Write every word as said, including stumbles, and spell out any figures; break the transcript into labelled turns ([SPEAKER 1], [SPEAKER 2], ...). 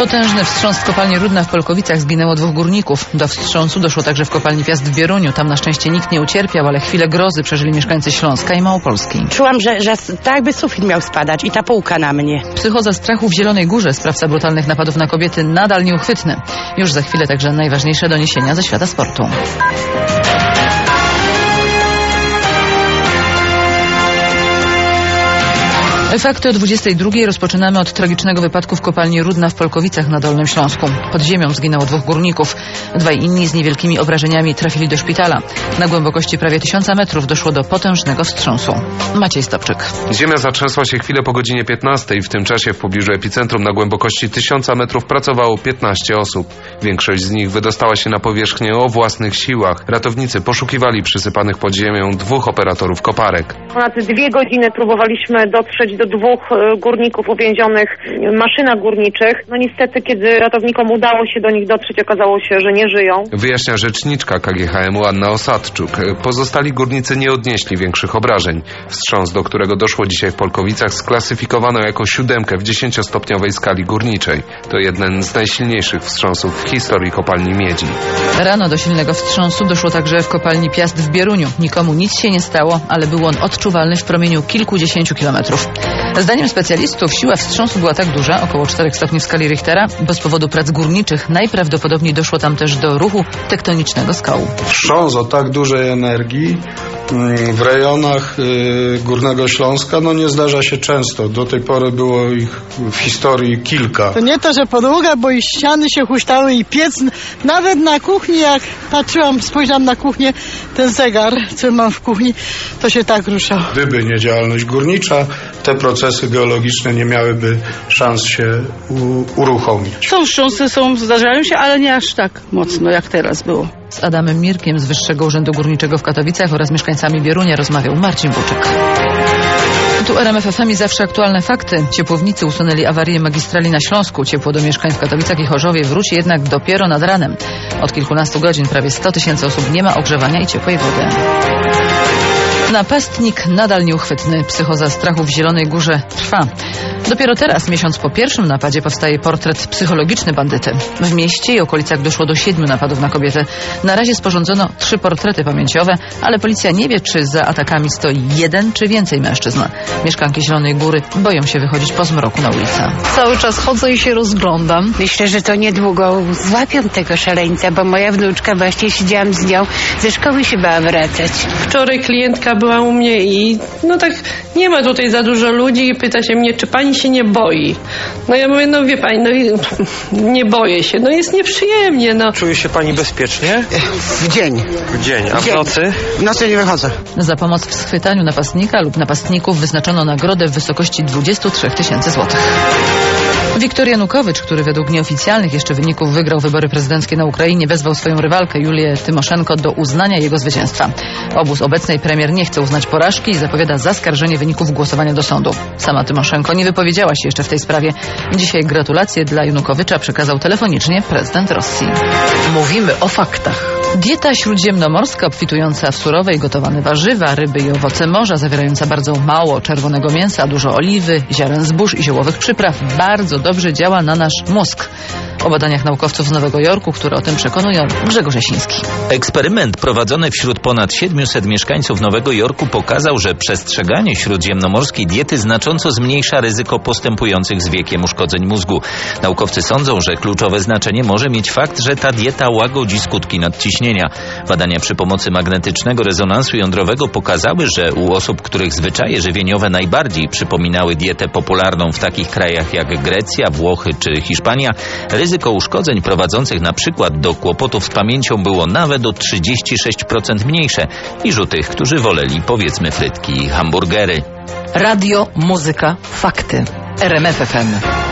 [SPEAKER 1] Potężny wstrząs w kopalni Rudna w Polkowicach, zginęło dwóch górników. Do wstrząsu doszło także w kopalni Piast w Bieruniu. Tam na szczęście nikt nie ucierpiał, ale chwilę grozy przeżyli mieszkańcy Śląska i Małopolski.
[SPEAKER 2] Czułam, że, że tak jakby sufit miał spadać i ta półka na mnie.
[SPEAKER 1] Psychoza strachu w Zielonej Górze, sprawca brutalnych napadów na kobiety, nadal nieuchwytny. Już za chwilę także najważniejsze doniesienia ze świata sportu. Fakty o dwudziestej drugiej rozpoczynamy od tragicznego wypadku w kopalni Rudna w Polkowicach na Dolnym Śląsku. Pod ziemią zginęło dwóch górników. Dwaj inni z niewielkimi obrażeniami trafili do szpitala. Na głębokości prawie tysiąca metrów doszło do potężnego wstrząsu. Maciej Stopczyk.
[SPEAKER 3] Ziemia zatrzęsła się chwilę po godzinie piętnastej. W tym czasie w pobliżu epicentrum na głębokości tysiąca metrów pracowało piętnaście osób. Większość z nich wydostała się na powierzchnię o własnych siłach. Ratownicy poszukiwali przysypanych pod ziemią dwóch operatorów koparek.
[SPEAKER 4] Ponad dwie godziny próbowaliśmy dotrzeć do dwóch górników uwięzionych w maszynach górniczych. No niestety, kiedy ratownikom udało się do nich dotrzeć, okazało się, że nie żyją.
[SPEAKER 3] Wyjaśnia rzeczniczka K G H M-u Anna Osadczuk. Pozostali górnicy nie odnieśli większych obrażeń. Wstrząs, do którego doszło dzisiaj w Polkowicach, sklasyfikowano jako siódemkę w dziesięciostopniowej skali górniczej. To jeden z najsilniejszych wstrząsów w historii kopalni miedzi.
[SPEAKER 1] Rano do silnego wstrząsu doszło także w kopalni Piast w Bieruniu. Nikomu nic się nie stało, ale był on odczuwalny w promieniu kilkudziesięciu kilometrów. Zdaniem specjalistów siła wstrząsu była tak duża, około czterech stopni w skali Richtera, bo z powodu prac górniczych najprawdopodobniej doszło tam też do ruchu tektonicznego skał.
[SPEAKER 5] Wstrząs o tak dużej energii w rejonach Górnego Śląska no nie zdarza się często. Do tej pory było ich w historii kilka.
[SPEAKER 6] To nie to, że podłoga, bo i ściany się huśtały i piec. Nawet na kuchni, jak patrzyłam, spojrzałam na kuchnię, ten zegar, co mam w kuchni, to się tak ruszał.
[SPEAKER 5] Gdyby nie działalność górnicza, te procesy geologiczne nie miałyby szans się u, uruchomić.
[SPEAKER 7] Są wstrząsy, są, zdarzają się, ale nie aż tak mocno, jak teraz było.
[SPEAKER 1] Z Adamem Mirkiem z Wyższego Urzędu Górniczego w Katowicach oraz mieszkańcami Bierunia rozmawiał Marcin Buczyk. Tu R M F F M i zawsze aktualne fakty. Ciepłownicy usunęli awarię magistrali na Śląsku. Ciepło do mieszkań w Katowicach i Chorzowie wróci jednak dopiero nad ranem. Od kilkunastu godzin prawie sto tysięcy osób nie ma ogrzewania i ciepłej wody. Napastnik nadal nieuchwytny. Psychoza strachu w Zielonej Górze trwa. Dopiero teraz, miesiąc po pierwszym napadzie, powstaje portret psychologiczny bandyty. W mieście i okolicach doszło do siedmiu napadów na kobietę. Na razie sporządzono trzy portrety pamięciowe, ale policja nie wie, czy za atakami stoi jeden czy więcej mężczyzn. Mieszkanki Zielonej Góry boją się wychodzić po zmroku na ulicę.
[SPEAKER 8] Cały czas chodzę i się rozglądam.
[SPEAKER 2] Myślę, że to niedługo złapią tego szaleńca, bo moja wnuczka, właśnie siedziałam z nią, ze szkoły się bała wracać.
[SPEAKER 7] Wczoraj klientka była u mnie i no tak nie ma tutaj za dużo ludzi i pyta się mnie, czy pani się nie boi. No ja mówię, no wie pani, no nie boję się, no jest nieprzyjemnie. No.
[SPEAKER 9] Czuje się pani bezpiecznie?
[SPEAKER 10] W dzień.
[SPEAKER 9] W dzień, a w nocy?
[SPEAKER 10] W nocy nie wychodzę.
[SPEAKER 1] Za pomoc w schwytaniu napastnika lub napastników wyznaczono nagrodę w wysokości dwudziestu trzech tysięcy złotych. Wiktor Janukowycz, który według nieoficjalnych jeszcze wyników wygrał wybory prezydenckie na Ukrainie, wezwał swoją rywalkę Julię Tymoszenko do uznania jego zwycięstwa. Obóz obecnej premier nie chce uznać porażki i zapowiada zaskarżenie wyników głosowania do sądu. Sama Tymoszenko nie wypowiedziała się jeszcze w tej sprawie. Dzisiaj gratulacje dla Janukowycza przekazał telefonicznie prezydent Rosji.
[SPEAKER 8] Mówimy o faktach.
[SPEAKER 1] Dieta śródziemnomorska obfitująca w surowe i gotowane warzywa, ryby i owoce morza, zawierająca bardzo mało czerwonego mięsa, dużo oliwy, ziaren zbóż i ziołowych przypraw bardzo dobrze działa na nasz mózg. O badaniach naukowców z Nowego Jorku, które o tym przekonują, Grzegorz Jasiński.
[SPEAKER 11] Eksperyment prowadzony wśród ponad siedmiuset mieszkańców Nowego Jorku pokazał, że przestrzeganie śródziemnomorskiej diety znacząco zmniejsza ryzyko postępujących z wiekiem uszkodzeń mózgu. Naukowcy sądzą, że kluczowe znaczenie może mieć fakt, że ta dieta łagodzi skutki nadciśnienia. Badania przy pomocy magnetycznego rezonansu jądrowego pokazały, że u osób, których zwyczaje żywieniowe najbardziej przypominały dietę popularną w takich krajach jak Grecja, Włochy czy Hiszpania, ryzyko uszkodzeń prowadzących na przykład do kłopotów z pamięcią było nawet o trzydzieści sześć procent mniejsze niż u tych, którzy woleli, powiedzmy, frytki i hamburgery.
[SPEAKER 8] Radio, muzyka, fakty. R M F F M.